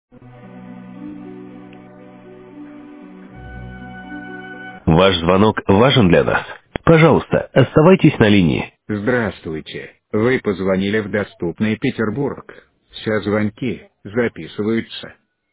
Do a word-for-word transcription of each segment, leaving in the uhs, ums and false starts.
Ваш звонок важен для нас. Пожалуйста, оставайтесь на линии. Здравствуйте. Вы позвонили в доступный Петербург. Все звонки записываются.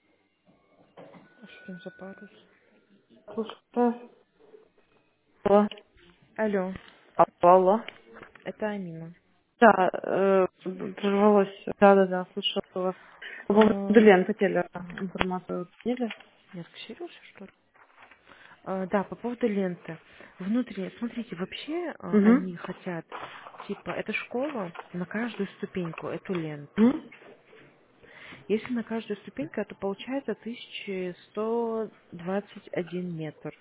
А что там за парус? Слушаю. Алло. Алло, Алло. это Амина. Да, э, прервалось. Да, да, да, слушала вас. По поводу А, Лен хотели информацию поняли? Нет, Ксюша, что ли? А, да, по поводу ленты. Внутренне, смотрите, вообще а, Угу. они хотят, типа, эта школа на каждую ступеньку эту ленту. Угу. Если на каждую ступеньку, это получается тысяча сто двадцать один метр.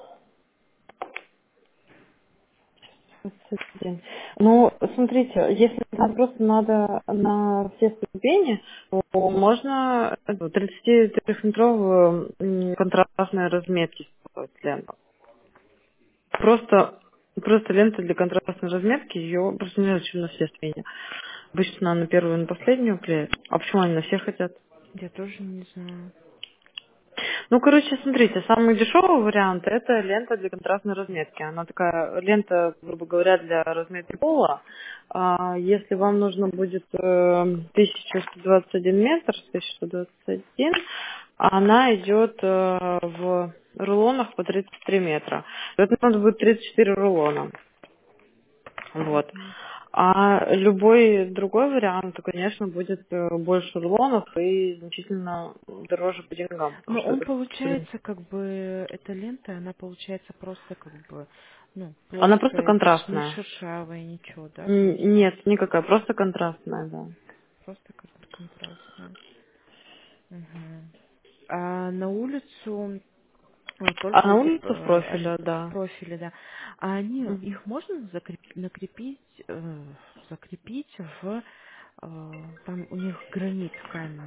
Ну, смотрите, если нам просто надо на все ступени, то можно тридцатитрёхметровую контрастные разметки сделать ленту. Просто, просто лента для контрастной разметки, ее просто не зачем на все ступени. Обычно она на первую и на последнюю клеят. А почему они на все хотят? Я тоже не знаю. Ну, короче, смотрите, самый дешевый вариант это лента для контрастной разметки. Она такая лента, грубо говоря, для разметки пола. А если вам нужно будет э, тысяча сто двадцать один метр, тысяча сто двадцать один, она идет э, в рулонах по тридцать три метра. Это надо будет тридцать четыре рулона. Вот. Мгм. А любой другой вариант, то, конечно, будет э, больше рулонов и значительно дороже по деньгам, потому Но что он это всё- получается, как бы, эта лента, она получается просто, как бы, ну, она просто плоская, то есть не контрастная. шершавая, ничего, да, то Н- есть Нет, никакая, просто контрастная, да. просто как контрастная. Мгм. А на улицу э, А только на эти улице в э, они профиле, в да. профиле, да. А они, Мгм. их можно закреп- накрепить, э, закрепить в, э, там у них гранит камень.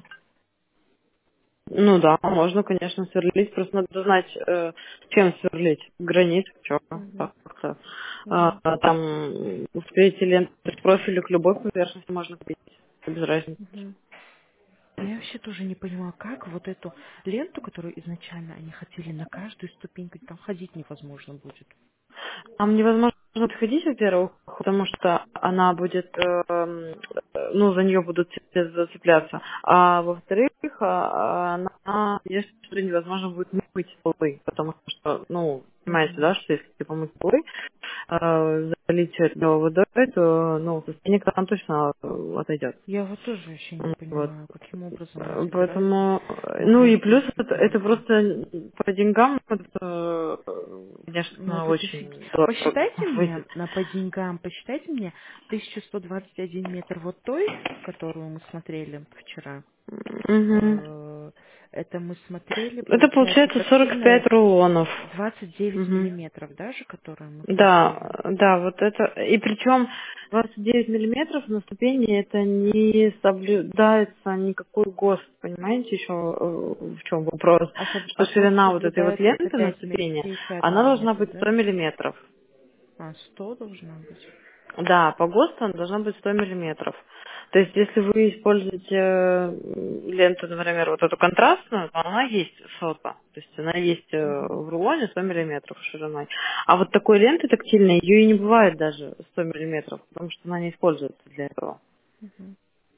Ну да, можно, конечно, сверлить, просто надо знать, э, чем сверлить. Гранит, что, Мгм. как-то. А, Мгм. а там успеете ленты к профилю к любой поверхности можно купить, без разницы. Мгм. Я вообще тоже не поняла, как вот эту ленту, которую изначально они хотели на каждую ступеньку, там ходить невозможно будет. Там невозможно подходить, во-первых, потому что она будет, эм, э, ну, за нее будут все зацепляться. А во-вторых, а, она, если что, невозможно будет мыть полы, потому что, ну, понимаете, Мгм. да, что если ты помыть полы, э, залить все это водой, то, ну, состояние крана точно э, отойдет. Я вот тоже вообще не Вот. понимаю, каким образом они Э, собираются Поэтому, э, на ну и каждую плюс это, это ступеньку. просто по деньгам, это, э, Ну, конечно, это дофиг. очень дорого Посчитайте мне выйдет. на по деньгам, посчитайте мне тысяча сто двадцать один метр вот той, которую мы смотрели вчера. Мгм. Э, Это мы смотрели, Это получается, получается сорок пять тактильная рулонов. двадцать девять Мгм. миллиметров, даже, которую мы Да, смотрели. да, вот это. И причем двадцать девять миллиметров на ступени это не соблюдается никакой ГОСТ, понимаете, еще в чем вопрос, А, соб- что а ГОСТ ширина вот этой вот соблюдается, это ленты на пять ми- ступени, пятьдесят она должна миллиметров, быть да? сто миллиметров. А, сто должна быть. Да, по ГОСТу она должна быть сто миллиметров. То есть, если вы используете э, ленту, например, вот эту контрастную, то она есть сота. То есть, она есть э, Мгм, в рулоне сто миллиметров шириной. А вот такой ленты тактильной, ее и не бывает даже сто миллиметров, потому что она не используется для этого. мгм.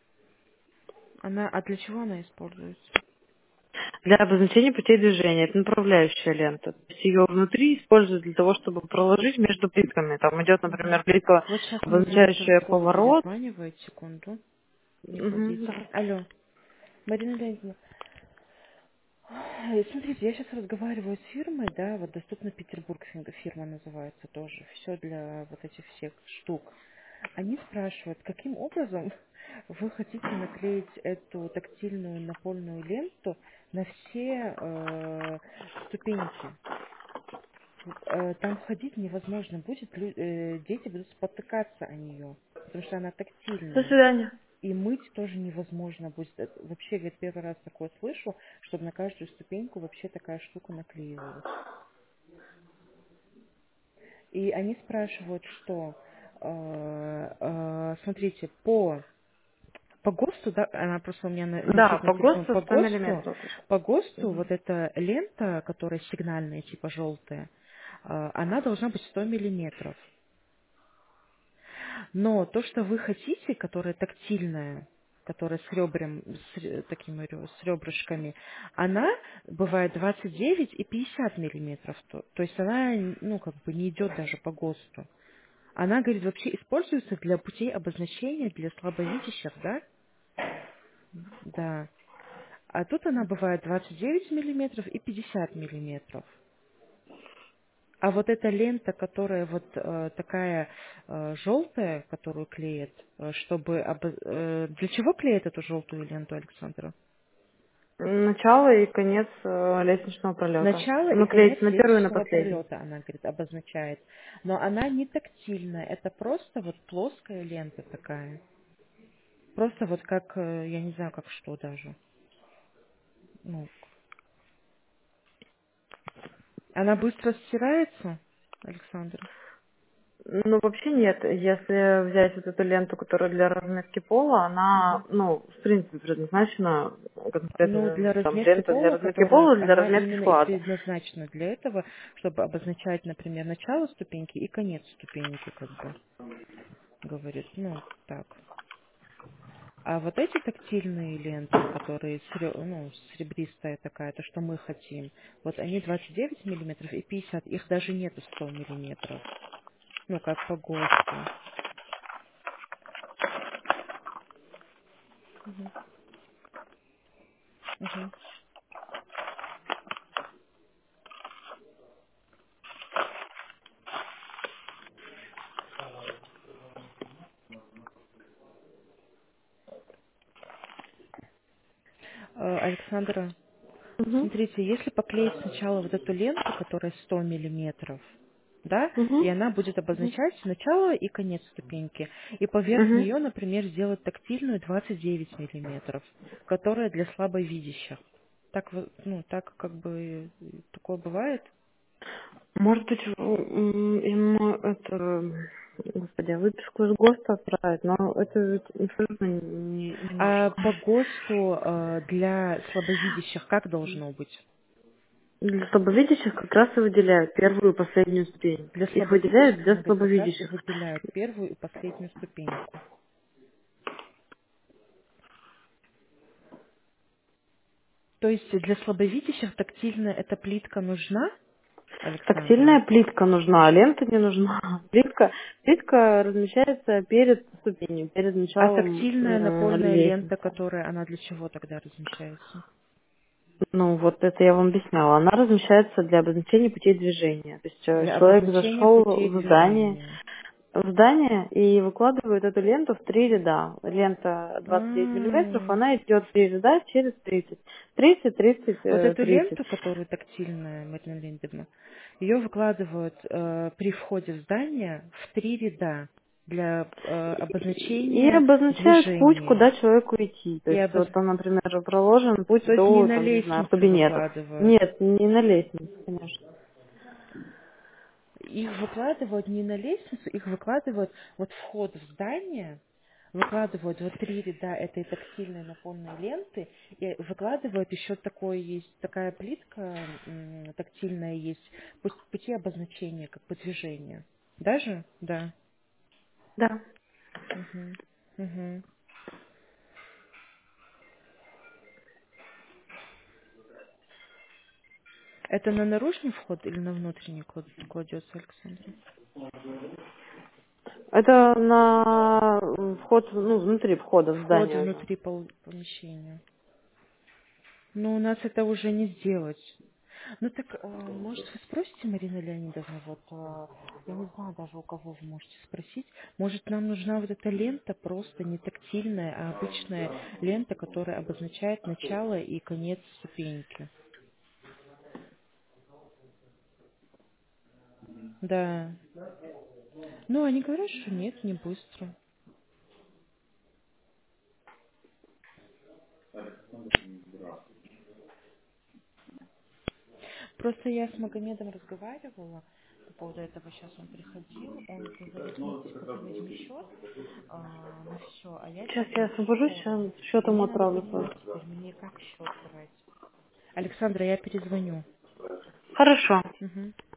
Она, а для чего она используется? Для обозначения путей движения. Это направляющая лента. То есть, ее внутри используют для того, чтобы проложить между плитками. Там идет, Мгм. например, плитка, Вот сейчас мне директор обозначающая школы поворот. перезванивает, секунду. Не Мгм, уходите. да. Алло, Марина Леонидовна. Ой, смотрите, я сейчас разговариваю с фирмой, да, вот доступно Петербург фи- фирма называется тоже, все для вот этих всех штук. Они спрашивают, каким образом вы хотите наклеить эту тактильную напольную ленту на все э, ступеньки. Э, там ходить невозможно будет, лю- э, дети будут спотыкаться о нее, потому что она До тактильная. свидания. И мыть тоже невозможно будет. Это вообще, говорит, первый раз такое слышу, чтобы на каждую ступеньку вообще такая штука наклеивалась. И они спрашивают, что, э, э, смотрите, по По ГОСТу, да, она просто у меня на- Да, висит на по телефоне. ГОСТу По сто ГОСТу, миллиметров. по ГОСТу Мгм. вот эта лента, которая сигнальная, типа желтая, а, она должна быть сто миллиметров. Но то, что вы хотите, которая тактильная, которая с ребром, с ре- такими рё- с ребрышками, она бывает двадцать девять и пятьдесят миллиметров. То, то есть она, ну, как бы не идет даже по ГОСТу. Она, говорит, вообще используется для путей обозначения для слабовидящих, да? Да. А тут она бывает двадцать девять миллиметров и пятьдесят миллиметров. А вот эта лента, которая вот э, такая э, желтая, которую клеят, э, чтобы... обо- э, для чего клеят эту желтую ленту, Александра? Начало и конец э, лестничного пролета. Начало и Ну, конец клеить на первый и на лестничного последний. пролета, она, говорит, обозначает. Но она не тактильная, это просто вот плоская лента такая. Просто вот как, э, я не знаю, как что даже. Ну, она быстро стирается, Александра? Ну, вообще нет. Если взять вот эту ленту, которая для разметки пола, она, Мгм. ну, в принципе, предназначена Ну, конкретно для там разметки лента для пола, разметки которая, пола, для она разметки именно и склада. предназначена для этого, чтобы обозначать, например, начало ступеньки и конец ступеньки, как бы, говорит, ну, так. А вот эти тактильные ленты, которые сре- ну, серебристая такая, то, что мы хотим, вот они двадцать девять миллиметров и пятьдесят, их даже нету сто миллиметров, ну, как по ГОСТу. Мгм. Мгм. Э, Александра, Угу. смотрите, если поклеить сначала вот эту ленту, которая сто миллиметров, да, и Угу. она будет Угу. обозначать начало и конец ступеньки, и поверх Угу. нее, например, сделать тактильную двадцать девять миллиметров, которая для слабовидящих. Так, вот, ну, так как бы э, такое бывает. Может быть, м, ему это, господи, выписку из ГОСТа отправить, но это ведь абсолютно не, не А нужно. по ГОСТу э, для слабовидящих как должно быть? Для слабовидящих как раз и выделяют первую и последнюю ступень. Для Их выделяют слабовидящих, для она говорит, как раз и слабовидящих. выделяют первую и последнюю ступеньку. То есть для слабовидящих тактильная эта плитка нужна, Александра? Тактильная плитка нужна, а лента не нужна. Плитка, плитка размещается перед ступенью, перед А началом тактильная м, напольная лестницы. лента, которая, она для чего тогда размещается? Ну, вот это я вам объясняла. Она размещается для обозначения путей движения. То есть э, Для человек обозначения зашел путей в здание, движения. в здание и выкладывает эту ленту в три ряда. Лента двадцать девять миллиметров, А, она идет в три ряда через тридцать. тридцать, тридцать, Вот э, эту тридцать. ленту, которую тактильная, Марина Леонидовна, ее выкладывают э, при входе в здание в три ряда для э, И обозначения обозначает путь, движения. куда человеку идти. То И есть обоз... вот там, например, проложен путь То есть не до, на там, не знаю, лестницу кабинетов. выкладывают. Нет, не на лестнице, конечно. Их выкладывают не на лестницу, их выкладывают вот вход в здание, выкладывают вот три ряда этой тактильной напольной ленты, и выкладывают еще такое есть, такая плитка м, тактильная есть, пу- пути обозначения, как бы движения. Даже? Да. Да. Мгм. Мгм. Это на наружный вход или на внутренний клад- кладется, Александра? Это на вход, ну, внутри входа в Вход здание уже. внутри пол- помещения. Но у нас это уже не сделать. Ну так, э, может, вы спросите, Марина Леонидовна, вот, э, я не знаю даже, у кого вы можете спросить, может, нам нужна вот эта лента просто не тактильная, а обычная лента, которая обозначает начало и конец ступеньки. Да. Ну, они говорят, что нет, не быстро. Просто я с Магомедом разговаривала, поводу этого сейчас он приходил, он говорит, ну, типа, ты возьми счет а, на все, а я тебе Сейчас я оплачу освобожусь, полный. сейчас счетом Мне надо отправлю. понимать теперь, мне как счет давать. Александра, я перезвоню. Хорошо. Мгм.